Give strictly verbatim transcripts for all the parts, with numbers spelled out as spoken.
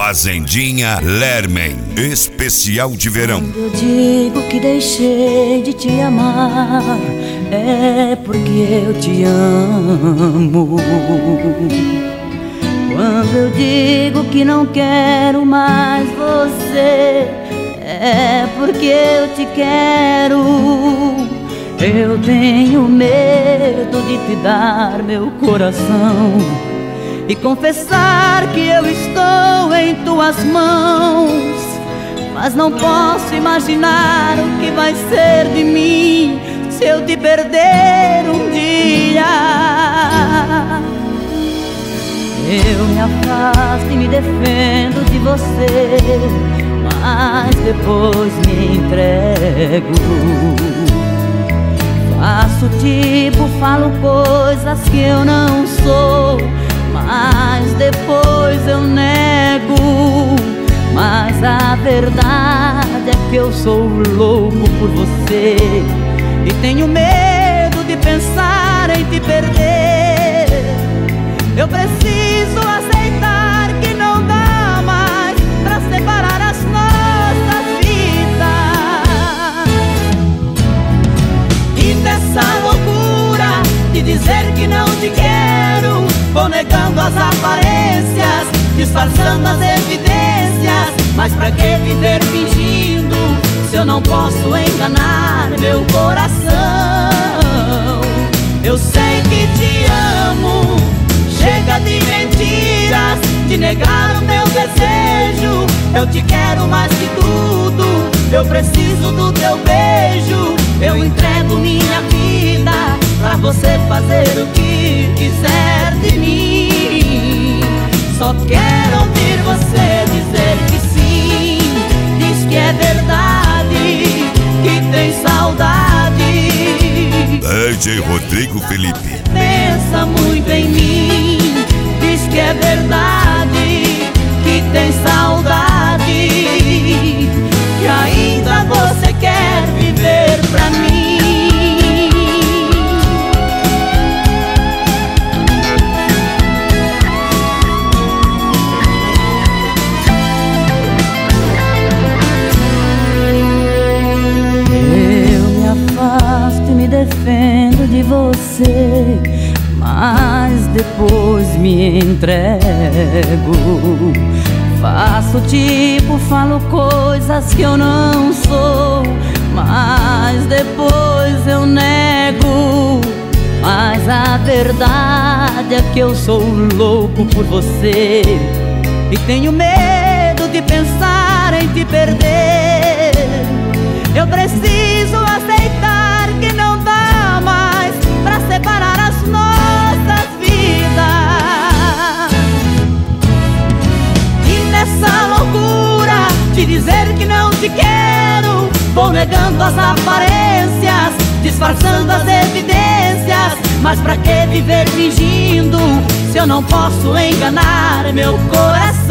Fazendinha Lermen, especial de verão. Quando eu digo que deixei de te amar, é porque eu te amo. Quando eu digo que não quero mais você, é porque eu te quero. Eu tenho medo de te dar meu coração e confessar que eu estou em tuas mãos, mas não posso imaginar o que vai ser de mim se eu te perder um dia. Eu me afasto e me defendo de você, mas depois me entrego. Faço tipo, falo coisas que eu não sou, mas depois eu nego. Mas a verdade é que eu sou louco por você e tenho medo de pensar em te perder. Eu preciso aceitar que não dá mais pra separar as nossas vidas. E nessa loucura de dizer que não te quero, vou negando as aparências, disfarçando as evidências. Mas pra que viver fingindo se eu não posso enganar meu coração? Eu sei que te amo, chega de mentiras, de negar o meu desejo. Eu te quero mais que tudo, eu preciso do teu beijo. Eu entrego minha vida pra você fazer o que quiser de mim. Só quero ouvir você dizer que sim, diz que é verdade, que tem saudade. D J Rodrigo Felipe Pensa muito em mim, diz que é verdade, que tem saudade, que ainda você quer viver pra mim. Defendo de você, mas depois me entrego. Faço tipo, falo coisas que eu não sou, mas depois eu nego. Mas a verdade é que eu sou louco por você e tenho medo de pensar em te perder. Eu preciso aceitar que não dá mais pra separar as nossas vidas. E nessa loucura de dizer que não te quero, vou negando as aparências, disfarçando as evidências. Mas pra que viver fingindo se eu não posso enganar meu coração?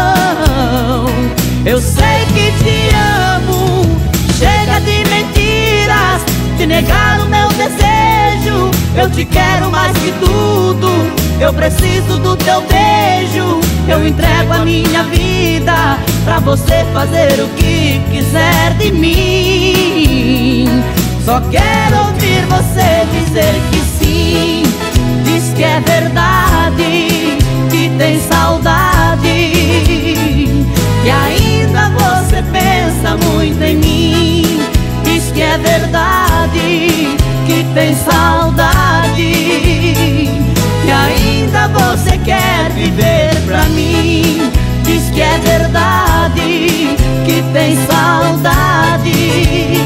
Eu sei que te amo, chega de mentiras, de negar o meu desejo. Eu te quero mais que tudo, eu preciso do teu beijo. Eu entrego a minha vida pra você fazer o que quiser de mim. Só quero ouvir você dizer que sim, diz que é verdade, que tem saudade, que ainda você pensa muito em mim. Diz que é verdade, que tem saudade, que ainda você quer viver pra mim. Diz que é verdade, que tem saudade,